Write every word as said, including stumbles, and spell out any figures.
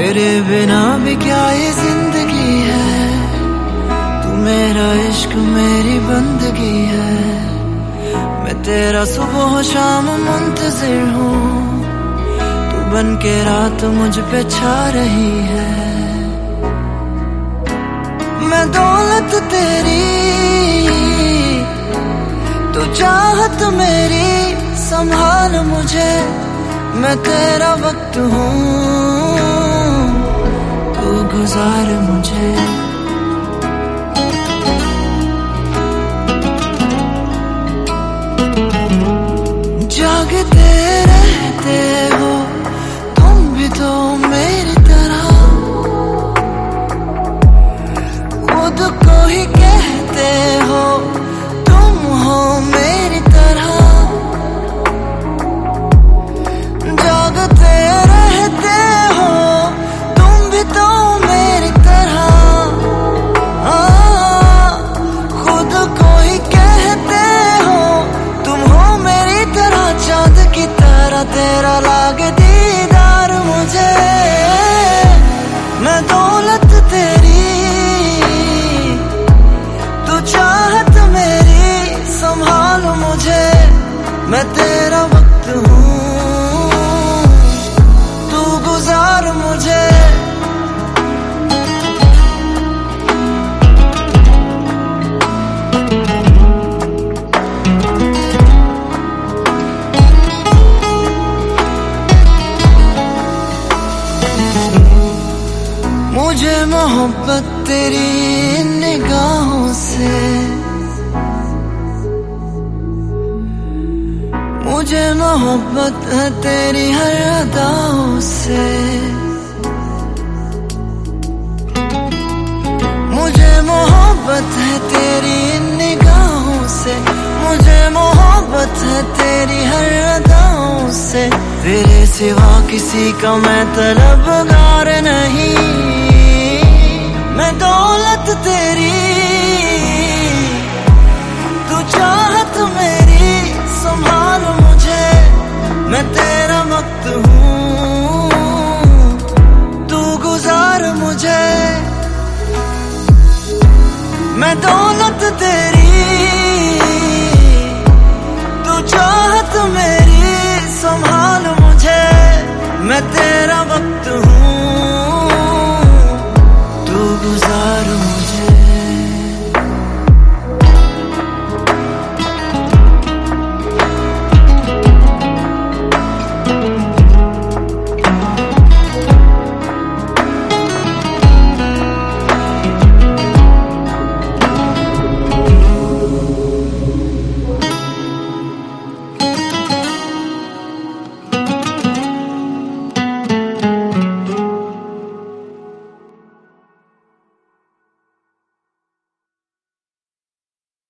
तेरे बिना भी क्या ये जिंदगी है, तू मेरा इश्क मेरी बंदगी है। मैं तेरा सुबह शाम मुंतजिर हूँ, तू बन के रात मुझ पे छा रही है। मैं दौलत तेरी, तू चाहत मेरी, संभाल मुझे, मैं तेरा वक्त हूँ, तू गुजार मुझे। जागते रहते हो तुम भी तो मेरी तरह, खुद को ही कहते हो तुम हो मेरी तरह। जागते रहते हो तुम भी तो मेरी तरह, खुद को ही कहते हो तुम हो मेरी तरह। चांद की तरह तेरा लागे दीदार मुझे, मैं दौलत तेरी, तू चाहत मेरी, संभाल मुझे, मैं तेरा वक्त हूँ, तू गुजार मुझे। मुझे मोहब्बत तेरी निगाहों से, मुझे मोहब्बत है तेरी हर अदाओं से। मुझे मोहब्बत है तेरी निगाहों से, मुझे मोहब्बत है तेरी हर अदाओं से। तेरे सिवा किसी का मैं तलबगार नहीं, मैं दौलत तेरी, तू चाहत मेरी, संभाल मुझे, मैं तेरा वक्त हूँ, तू गुजार मुझे। मैं दौलत तेरी, तू चाहत मेरी, संभाल मुझे, मैं तेरा वक्त हूँ।